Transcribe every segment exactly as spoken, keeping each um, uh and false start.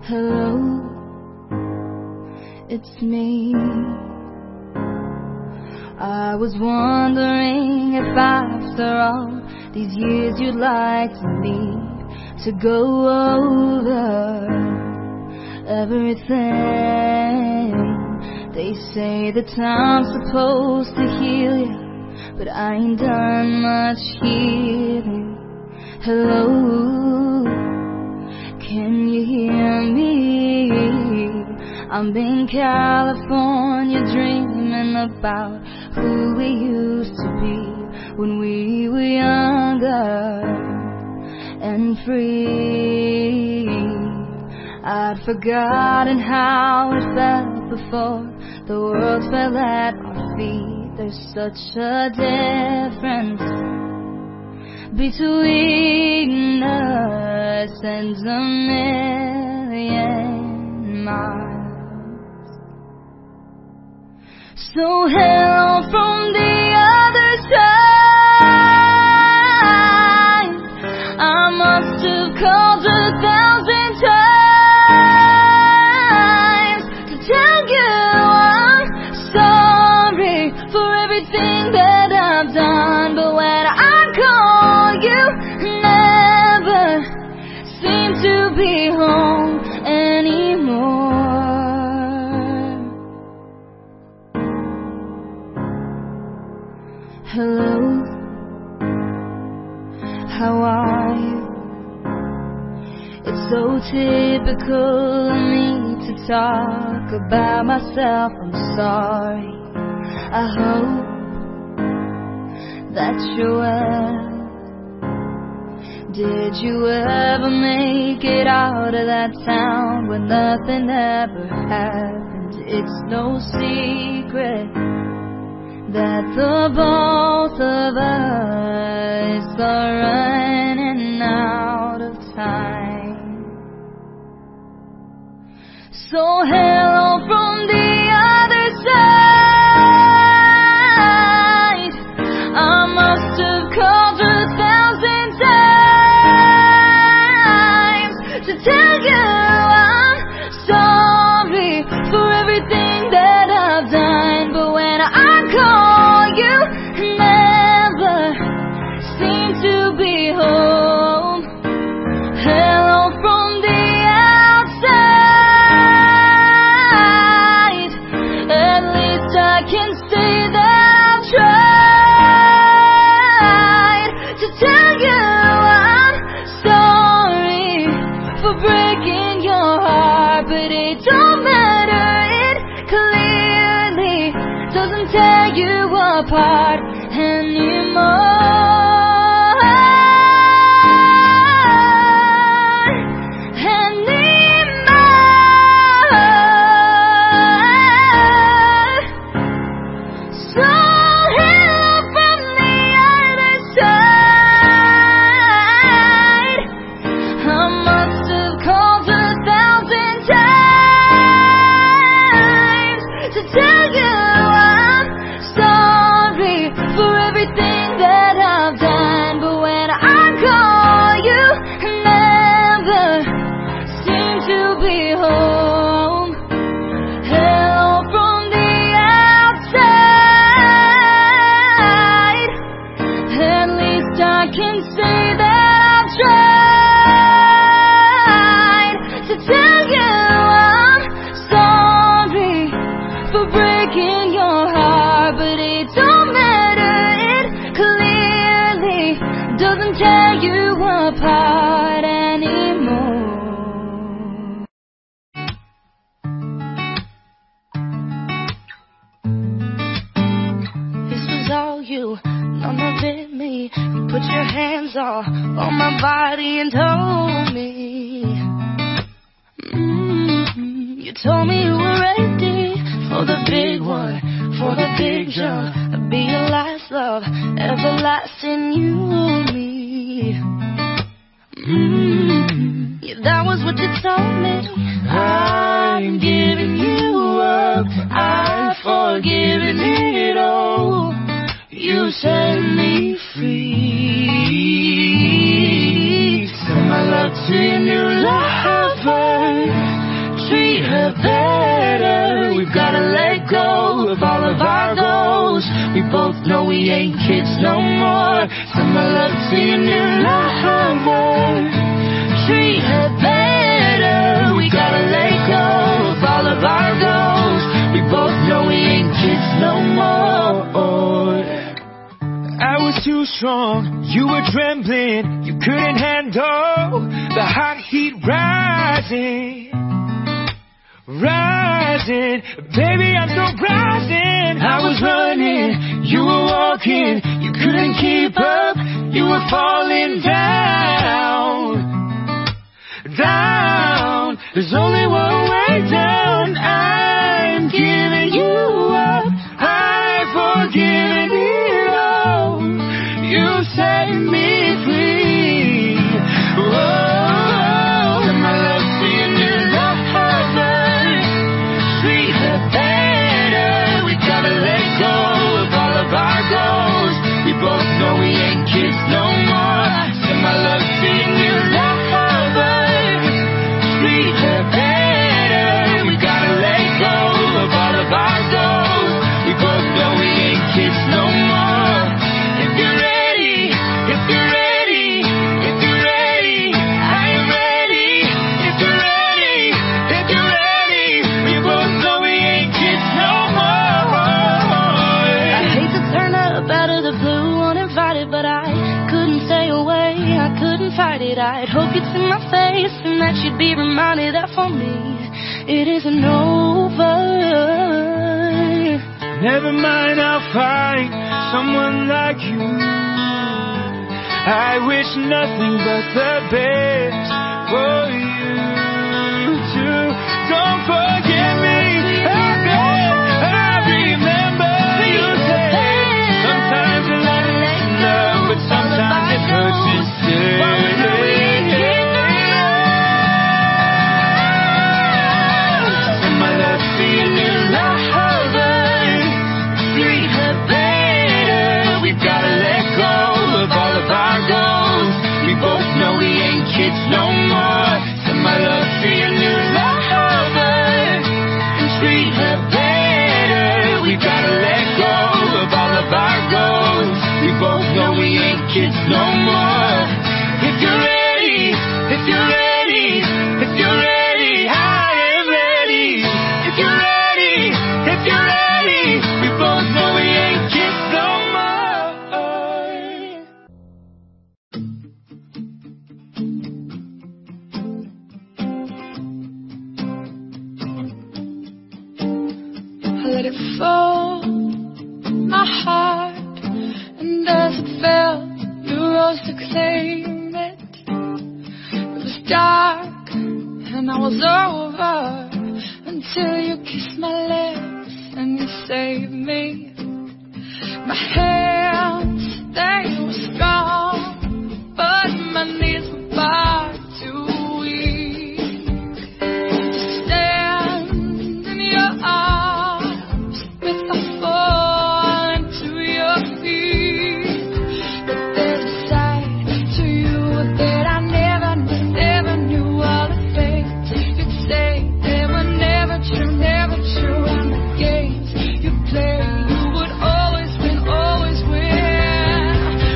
Hello, it's me. I was wondering if after all these years you'd like to leave, to go over everything. They say the time's supposed to heal you, but I ain't done much healing. Hello, can you hear me? I'm in California dreaming about who we used to be when we were younger and free. I'd forgotten how it felt before the world fell at our feet. There's such a difference between us and a million miles. So hello from the other side. I must have called a thousand times to tell you I'm sorry for everything that I've done, but when I call you, never seem to be home anymore. Hello, how are you? It's so typical of me to talk about myself. I'm sorry. I hope that you're well. Did you ever make it out of that town where nothing ever happened? It's no secret that the both of us are running out of time. So hello from the other side. I must have called a thousand times to tell you I'm sorry for everything that I've done, but when I call you, never seem to be home. Hello from the outside. At least I can say that I've tried to tell you I'm sorry for breaking your heart, but it don't matter. It clearly doesn't tear you apart anymore. On my body and told me, mm-hmm. You told me you were ready for the big one, for the big jump. I'd be your last love, everlasting, you and me. Mm-hmm. Yeah, that was what you told me. I'm giving you up, I've forgiven it all. You set me free. Send my love to your new lover. go of all of our goals. We both know we ain't kids no more. Send my love to your new lover. Treat her better. We gotta let go of all of our goals. We both know we ain't kids no more. I was too strong, you were trembling. You couldn't handle the hot heat rising, rising. Baby, I'm so rising. I was running, you were walking. You couldn't keep up, you were falling down, down. There's only one way down. I'm giving you up, I've forgiven it all. You set me free. Oh, and my love to your new lover. Treat her better. We gotta let go of all of our goals. We both know we ain't kids no more. Send my love to your new lover. Treat her better. We gotta let go of all of our goals. We both know we ain't kids no more. If you're ready, if you're ready, if you're ready, I am ready. If you're ready, if you're ready, we both know we ain't kids no more. I hate to turn up out of the blue uninvited, but I couldn't stay away, I couldn't fight it. I'd hope you'd see my face and that you'd be reminded that for me it isn't over. Never mind, I'll find someone like you. I wish nothing but the best for you too. Don't forget me, I bet I remember you said sometimes a lot is love, but sometimes it hurts instead. Send my love to your new lover. Treat her better. We've gotta let go of all of our goals. We both know we ain't kids no more. Send my love to your new lover. And treat her better. We gotta let go of all of our goals. We both know we ain't kids no more. If you're ready, if you're ready, if you're ready, I am ready. If you're ready, if you're ready, we both know we ain't kids no more. I let it fall, my heart, and as it fell, you rose to claim it. It was dark, and I was over, until you kissed my lips, and you saved me. My hands, they were strong, but my knees were far too weak to stand in your arms with a fall into your feet. But there's a side to you that I never knew, never knew. All the things you'd say, they were never true, never true. And the games you play, you would always win, always win.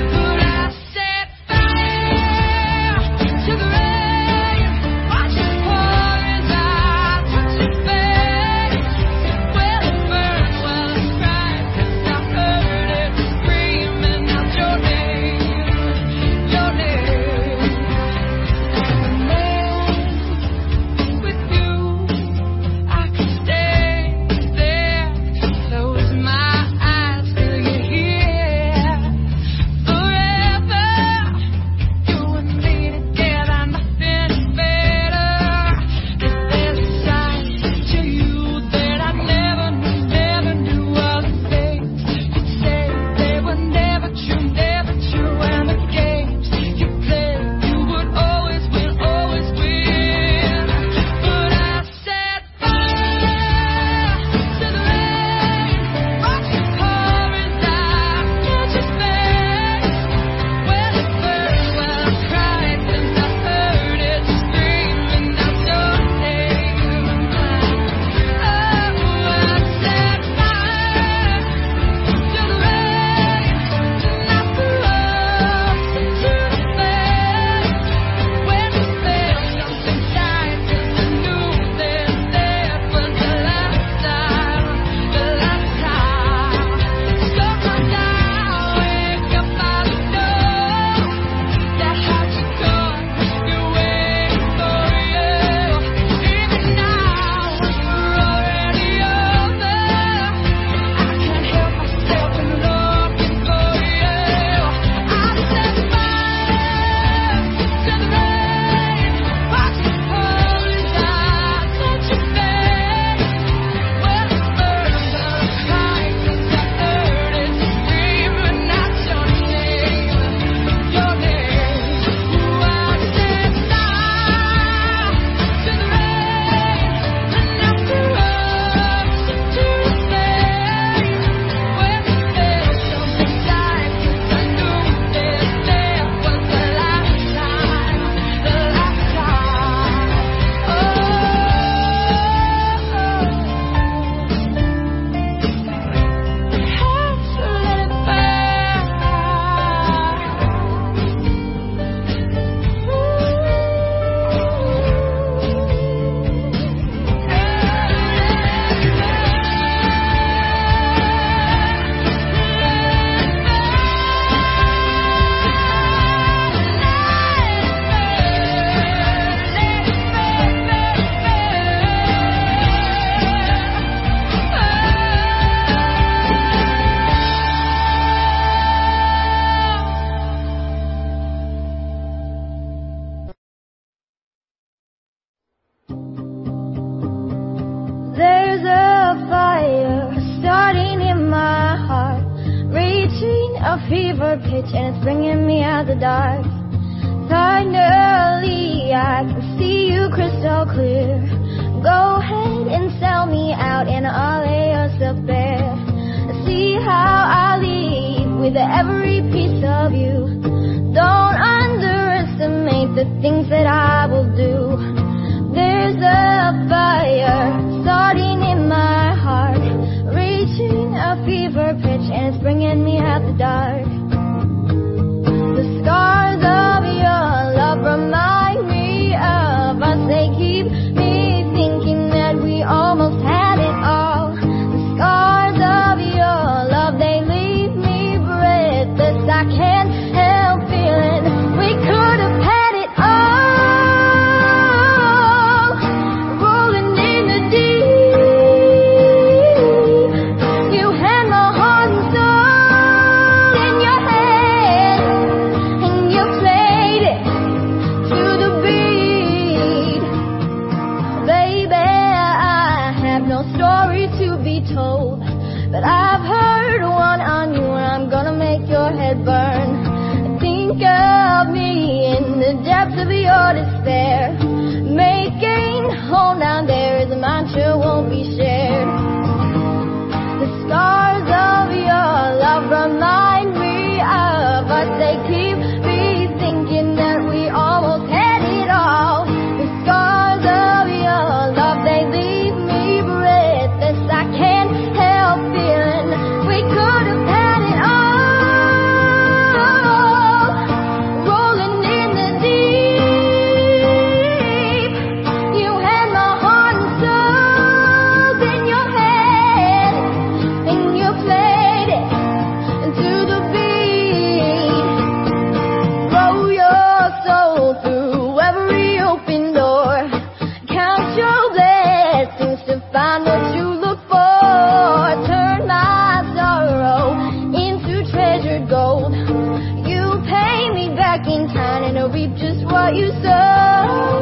fever pitch and it's bringing me out the dark. Finally, I can see you crystal clear. Go ahead and sell me out and I'll lay yourself bare. See how I leave with every piece of you. Don't underestimate the things that I will do. There's a fire starting in my heart, reaching a fever pitch and it's bringing me out the dark. The scars of your love remind me of us. They keep me thinking that we almost had it all. The scars of your love, they leave me breathless. I can't help feeling we could have had it all. Rolling in the deep, you had my heart and soul in your hand, and you played it to the beat. Baby, I have no story to be told, but I've heard one on you and I'm gonna make your head burn. Think of me in the depths of your despair. Making home down there is a mantra won't be shared. The scars of your love remind me of us. They keep me thinking that we almost had it all. The scars of your love, they leave me breathless. I can't help feeling we could have had it all. Rolling in the deep, you had my heart and soul in your hand, and you played it to the beat. Throw your soul through every open door. Count your blessings to find what you look for. Turn my sorrow into treasured gold. You pay me back in kind and I'll reap just what you sow.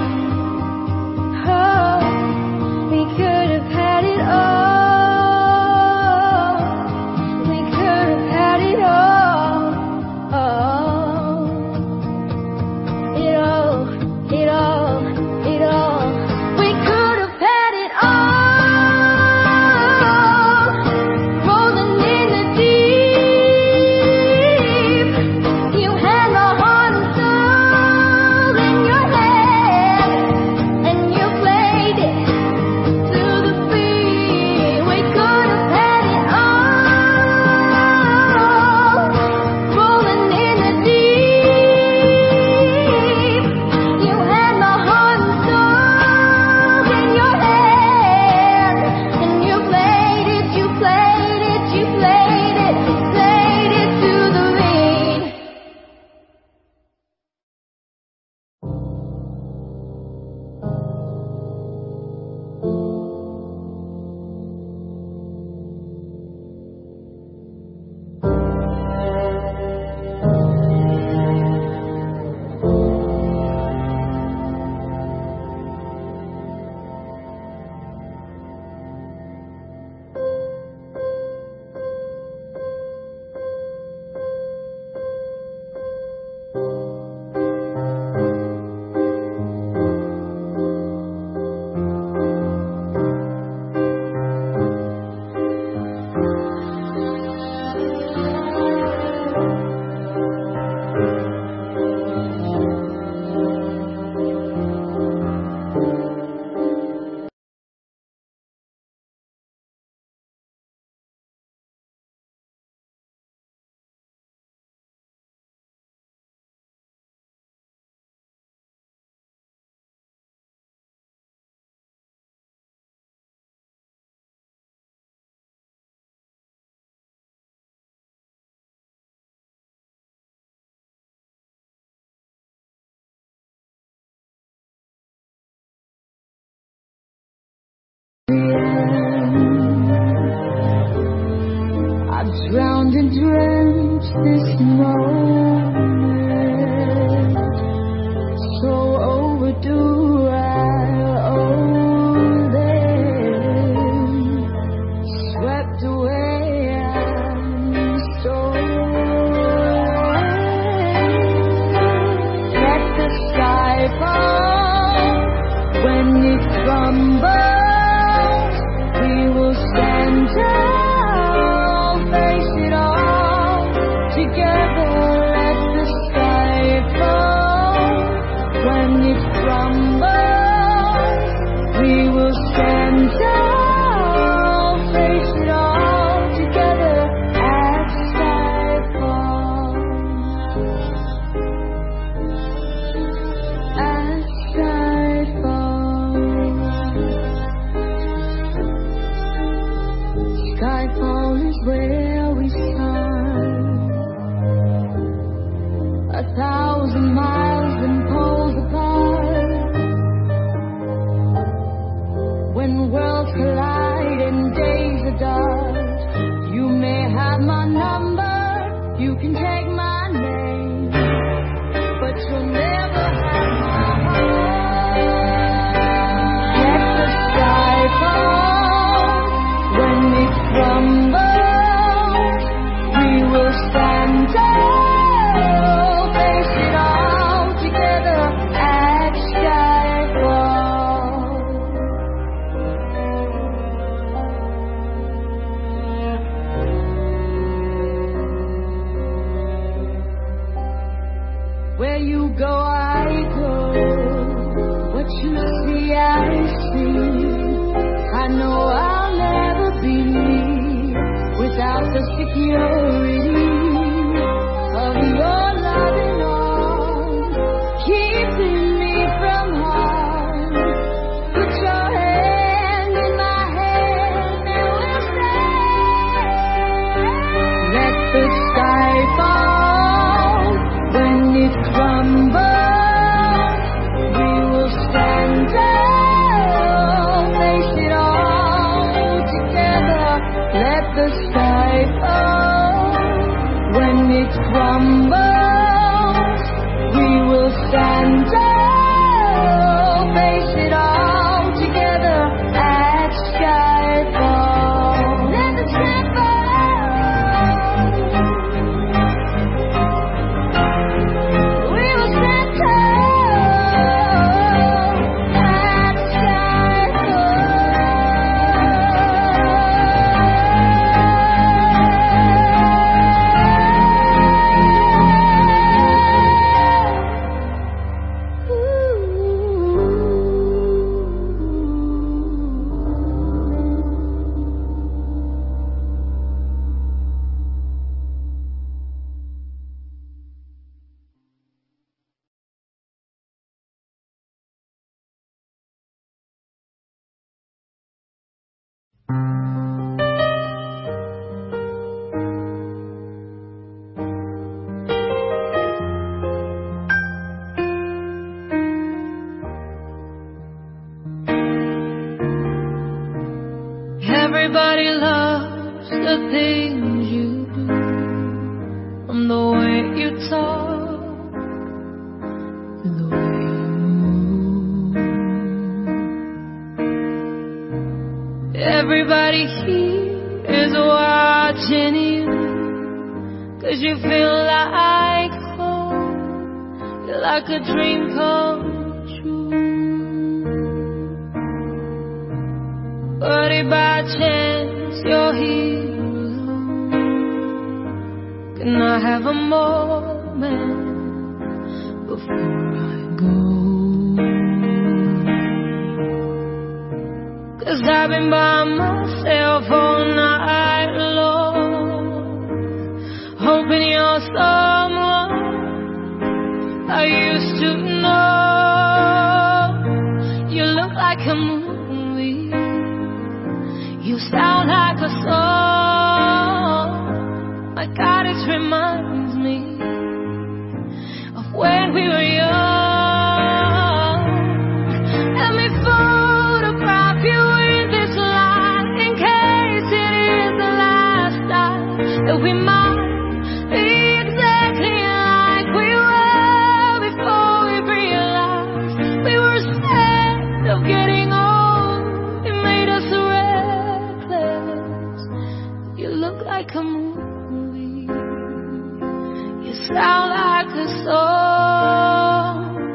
Oh, we could have had it all. We could have had it all. Oh, it all, it all, it all. We could have had it all. Rolling in the deep, you had my heart and soul in your hand, and you played it to the beat. We could have had it all. Rolling in the deep, you had my heart and soul in your hand, and you played it, you played it, you played it, played it to the beat. I've drowned and drenched this moment, so overdue I owe them. Swept away, I'm so thousand miles and poles apart. When worlds collide and days are dark, you may have my number, you can take my name, but you'll never have my heart. Let the sky fall when it crumbles, we will stand tall, face it all together at skyfall. Where you go, I go. What you see, I see. I know I'll never be me without the security of your loving arms, keeping me from harm. Put your hand in my hand and we'll stand. Let the sky fall when it crumbles, we will stand tall, face it all together. Let the sky fall when it crumbles, we will stand tall, face it all together at skyfall. Let the sky we will stand tall at Everybody loves the things you do, from the way you talk to the way you move. Everybody here is watching you, 'cause you feel like home. You're like a dream come true. But if by chance you're here alone, can I have a moment before I go? 'Cause I've been by myself all night long, hoping you're someone I used to know. You look like a movie, you sound like a song. My God, it reminds me of when we were young. Let me photograph you in this light, in case it is the last time that we might be exactly like we were before we realized we were scared of getting old. It made us reckless. You look like a movie, you sound like a song.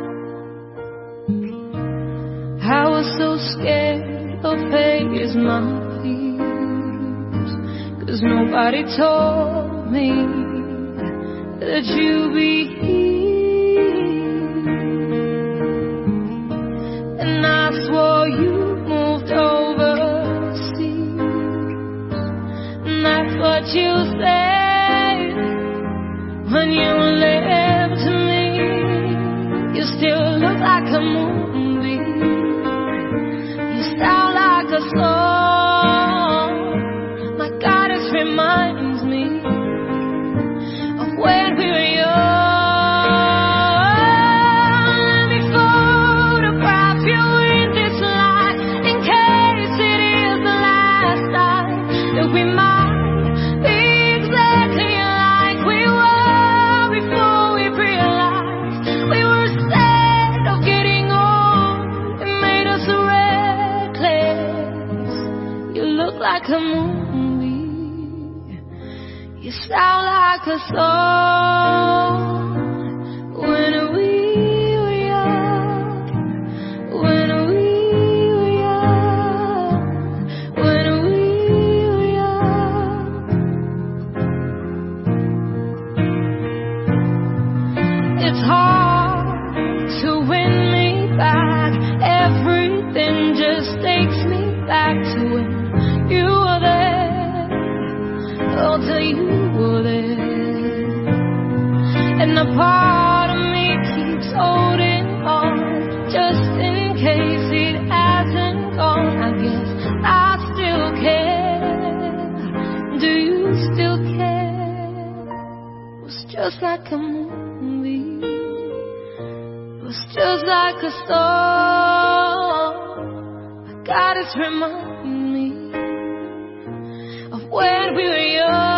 I was so scared of face my fears, 'cause nobody told me that you'd be here. And I swore you moved overseas, and that's what you said when you left me. You still look like a movie, you sound like a song. My God, it reminds me of when we were young. like a song. When we were young, when we were young, when we were young. It's hard to win me back. Everything just takes me back to when you were there. Oh, till you were there. And a part of me keeps holding on, just in case it hasn't gone. I guess I still care. Do you still care? It was just like a movie. It was just like a song. God is reminding me of when we were young.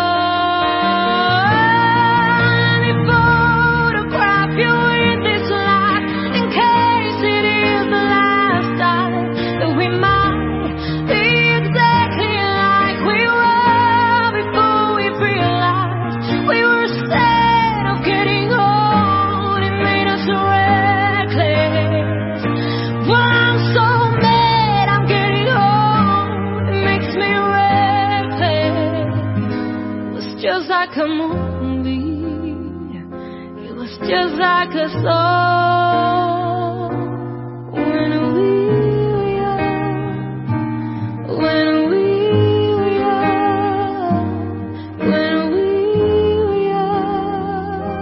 Let me photograph you in this light, in case it is the last time that we might be exactly like we were before we realized we were scared of getting old. It made us reckless. Well, I'm so mad I'm getting old. It makes me reckless. It was just like a movie. It was just like a song. When we were young, when we were young, when we were young.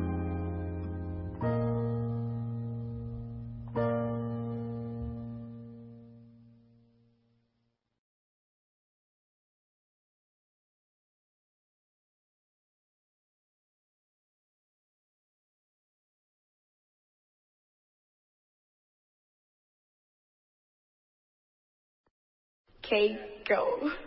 Okay, go.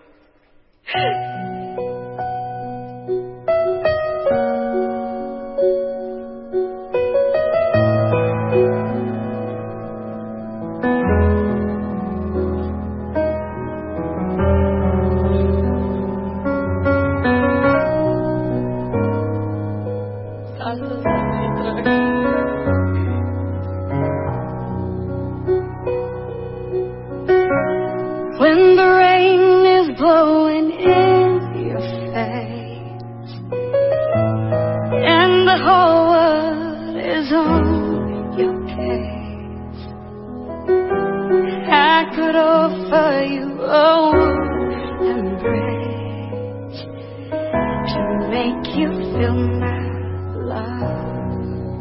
When the rain is blowing in your face and the whole world is on your case, I could offer you a warm embrace to make you feel my love.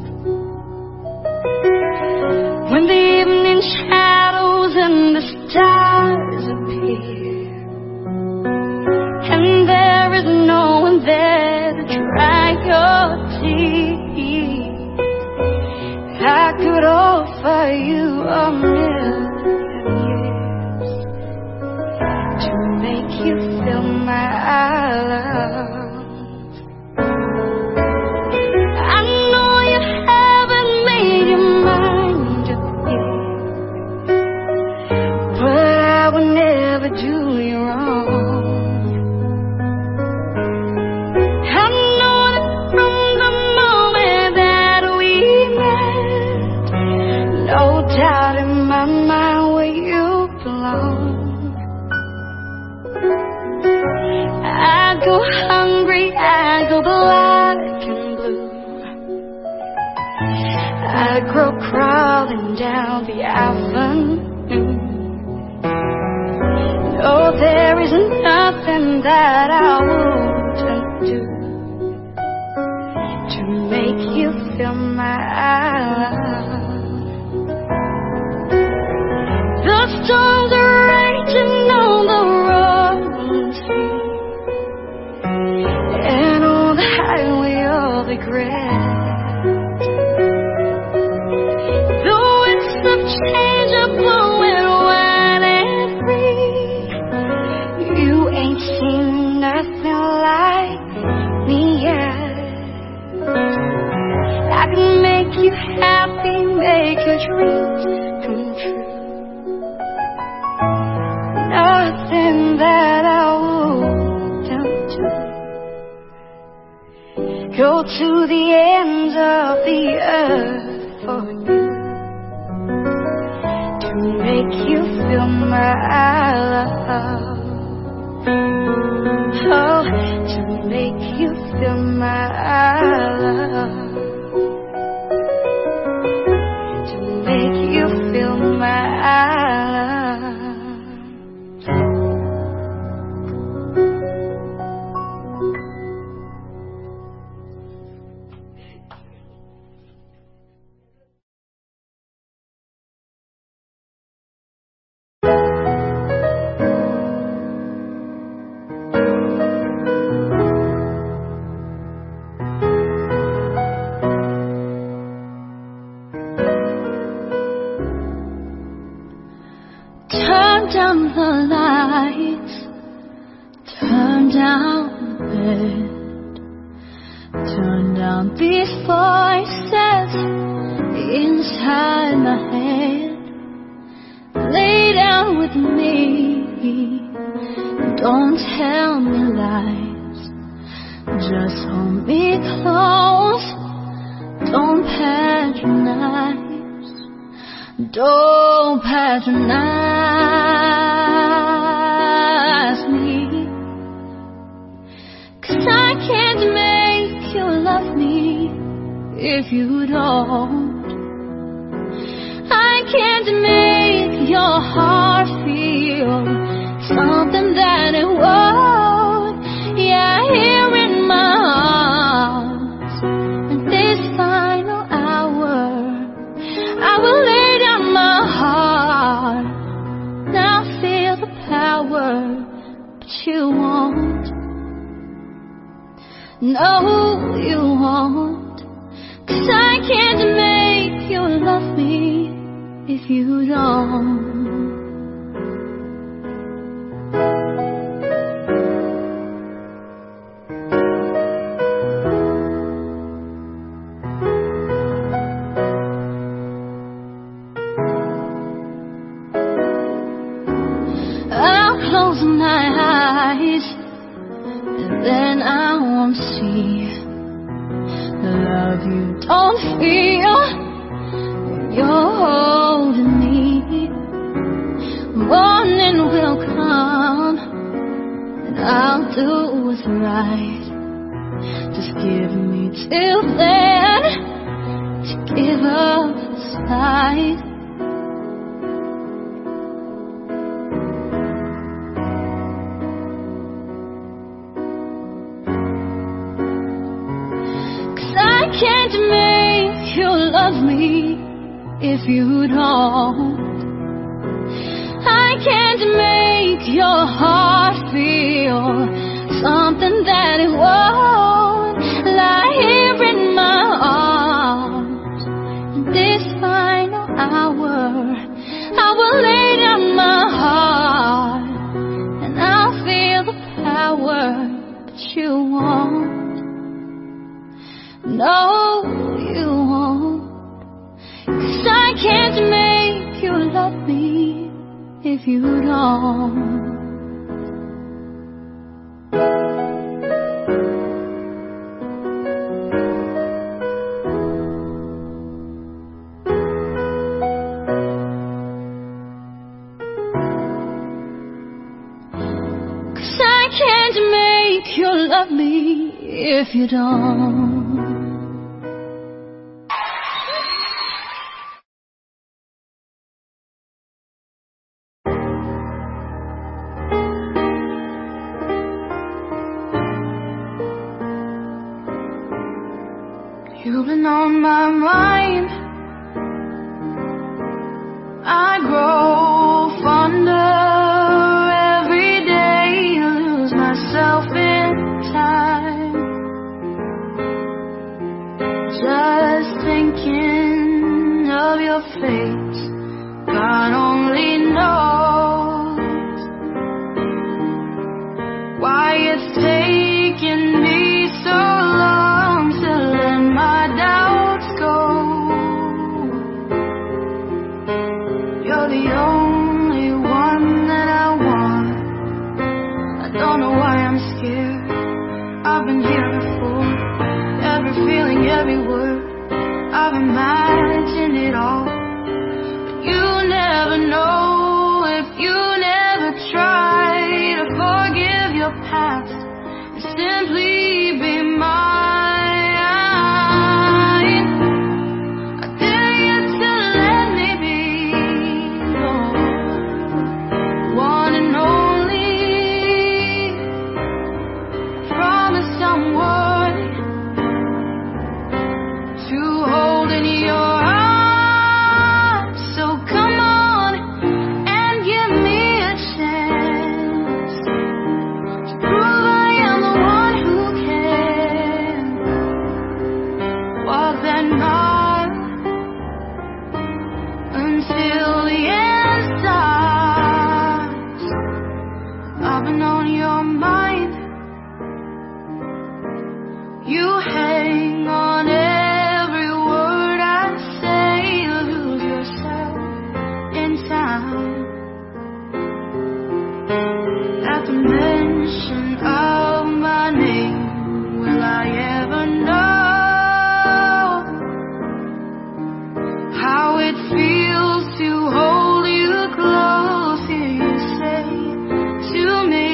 When the evening shadows and the stars appear, and there is no one there to dry your tears, I could offer you a million years to make you feel my love. I know you haven't made your mind up yet, but I would never do you wrong. I know that from the moment that we met, no doubt in my mind where you belong. I go hungry, I go black and blue, I grow crawling down the avenue. Oh, there is nothing that I wouldn't do to make you feel my love. The storms are raging on the rolling sea, and on the highway of regret, the winds of change are blowing wide and free. You ain't seen nothing like me yet. I can make you happy, make your dreams come true. Nothing that I wouldn't do. go to the ends of the earth for you, to make you feel my love. Oh, to make you feel my love, to make you feel my love. Turn down the lights, turn down the bed, turn down these voices inside my head. Lay down with me, don't tell me lies, just hold me close, don't patronize. Don't patronize me, 'cause I can't make you love me if you don't. I can't make your heart feel something that it won't. Yeah, here in my arms, in this final hour, I will lay down my heart. Now feel the power, but you won't. No, you won't, 'cause I can't make you love me if you don't. Close my eyes, and then I won't see the love you don't feel when you're holding me. Morning will come, and I'll do what's right. Just give me till then to give up this fight. 'Cause I can't make you love me if you don't. I can't make your heart feel something that it won't. Lie here in my arms, in this final hour, I will lay down my heart, and I'll feel the power, but you won't. No, you won't, 'cause I can't make you love me if you don't. I can't make you love me if you don't. You've been on my mind. I grow fonder. Just thinking of your face, God only knows why it's taken me so long to let my doubts go. You're the only one that I want. I don't know why I'm scared. I've been here before. Every in your arms. So come on and give me a chance to prove I am the one who can walk that mile until the end starts. I've been on your mind. You hang on every word I say. Lose yourself in time. At the mention of my name, will I ever know how it feels to hold you close? Hear you say to me,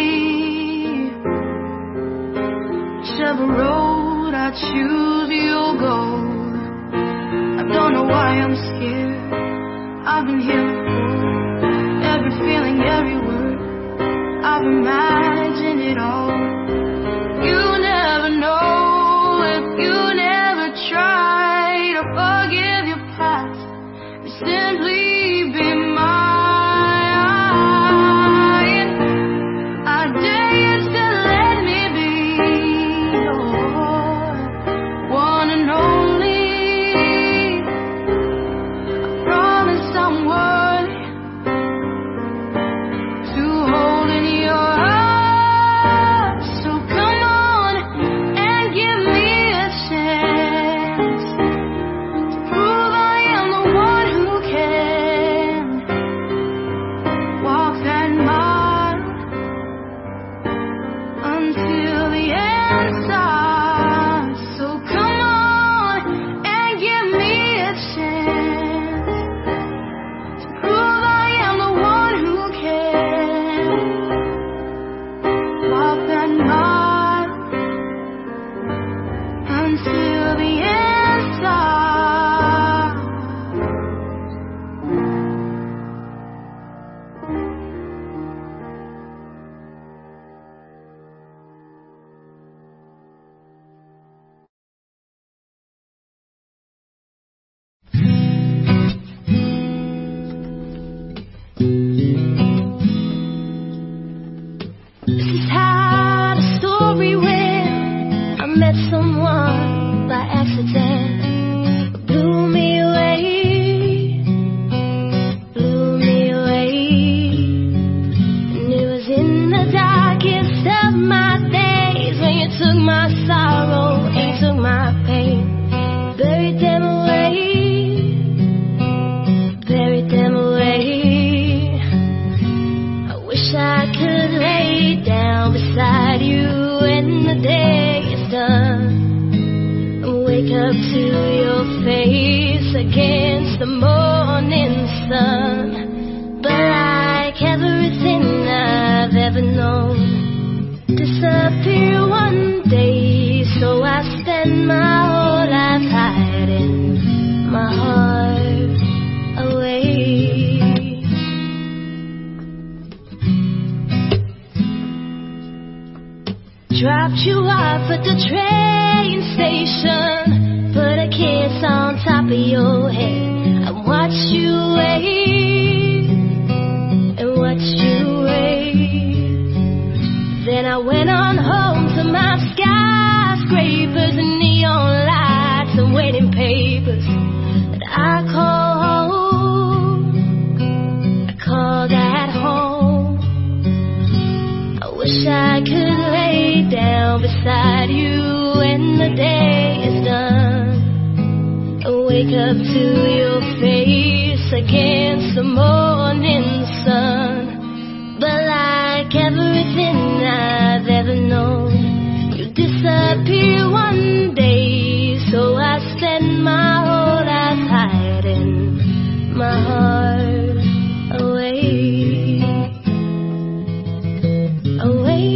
whichever road I choose, you'll go. I don't know why I'm scared. I've been here before. Every feeling, every word, I've imagined it all. You never know if you never try to forgive your past and simply be mine. I dare you to let me be your one and only. I promise I'm worthy to hold in your arms. So come on and give me a chance to prove I am the one who can walk that mile until the end starts. So come on and give me a chance to prove I am the one who can walk that mile until the end starts. This is how the story went. I met someone by accident who blew me away, blew me away. And it was in the darkest of my days when you took my sorrow and you took my pain, buried them away, buried them away. I wish I could lay down beside you when the day is done and wake up to your face against the morning sun. But like everything I've ever known, disappear one day. So I spend my whole life hiding my heart away. Dropped you off at the train station, put a kiss on top of your head. I watched you wait and watched you wait. Then I went on home to my skyscrapers and neon lights and waiting papers that I call home. I call that home. I wish I could lay down beside you when the day is done and wake up to your face against the morning sun. But like everything I've ever known, you disappear one day. So I spend my whole life hiding my heart away, away.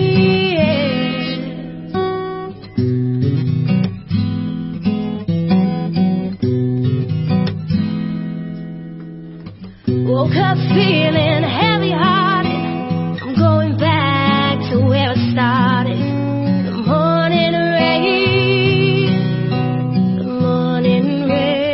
Woke up feeling heavy-hearted. I'm going back to where I started. The morning rain, the morning rain.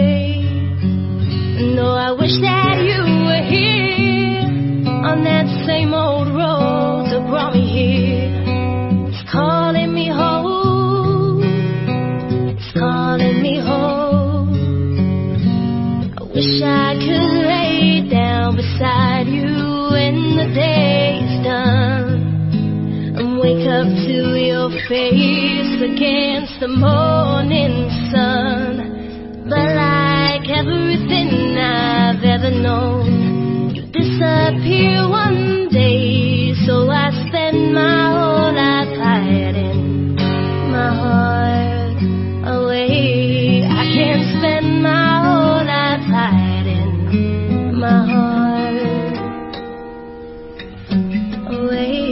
face against the morning sun. But like everything I've ever known, you disappear one day. So I spend my whole life hiding my heart away. I can't spend my whole life hiding my heart away.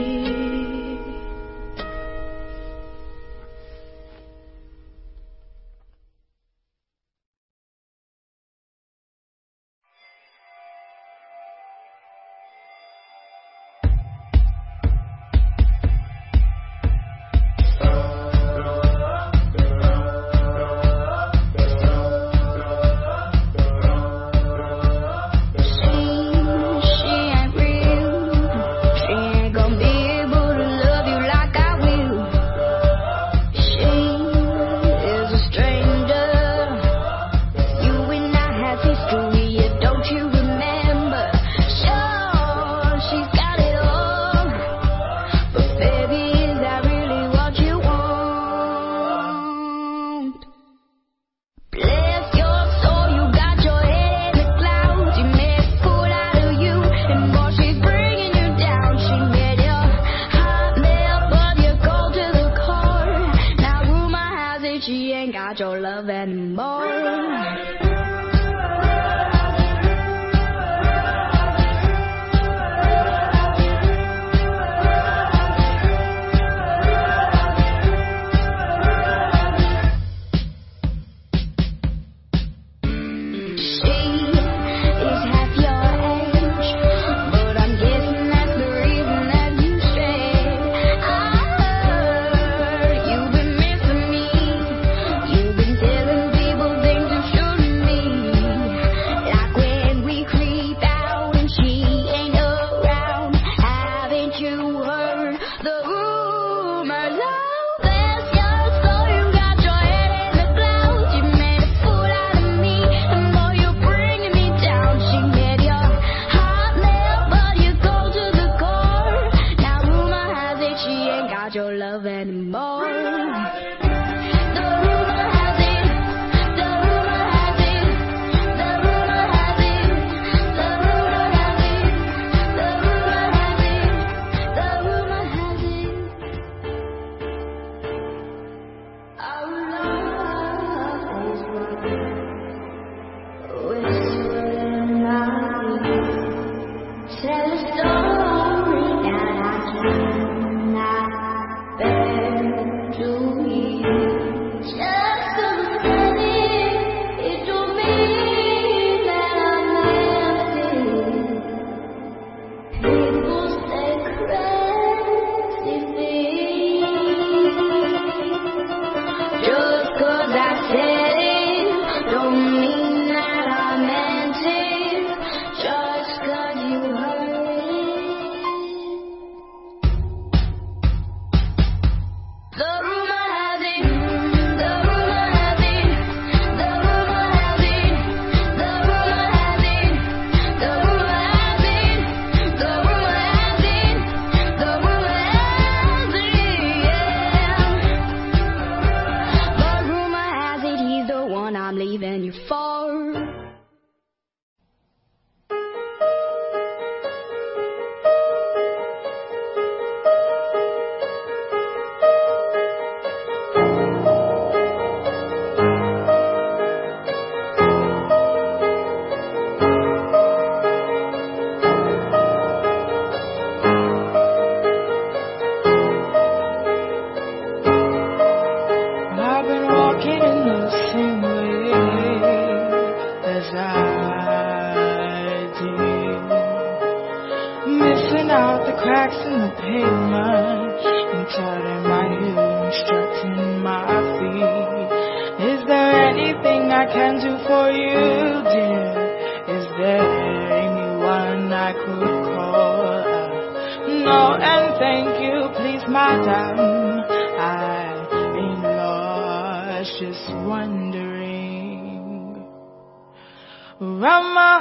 Around my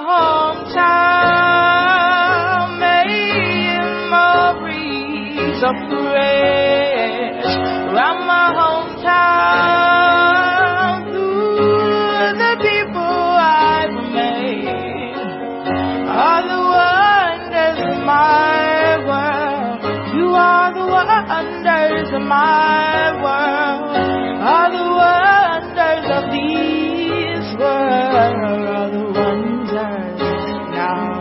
hometown, memories of fresh where are the wonders now?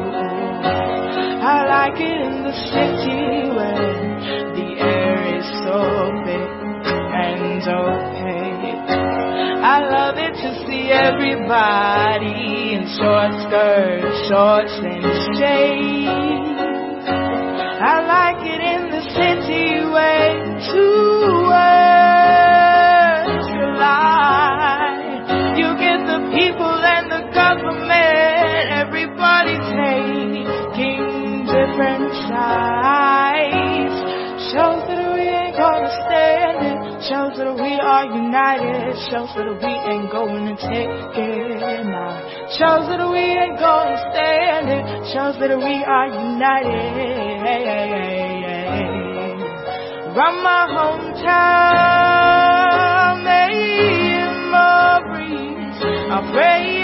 I like it in the city where the air is so thick and opaque. I love it to see everybody in short skirts, shorts and shades. I like it in the city where two words collide. You get the people and the government, everybody taking different sides. Shows that we ain't gonna stand it. Shows that we are united. Shows that we ain't gonna take it now. Shows that we ain't gonna stand it. Shows that we are united. From my hometown, memories I pray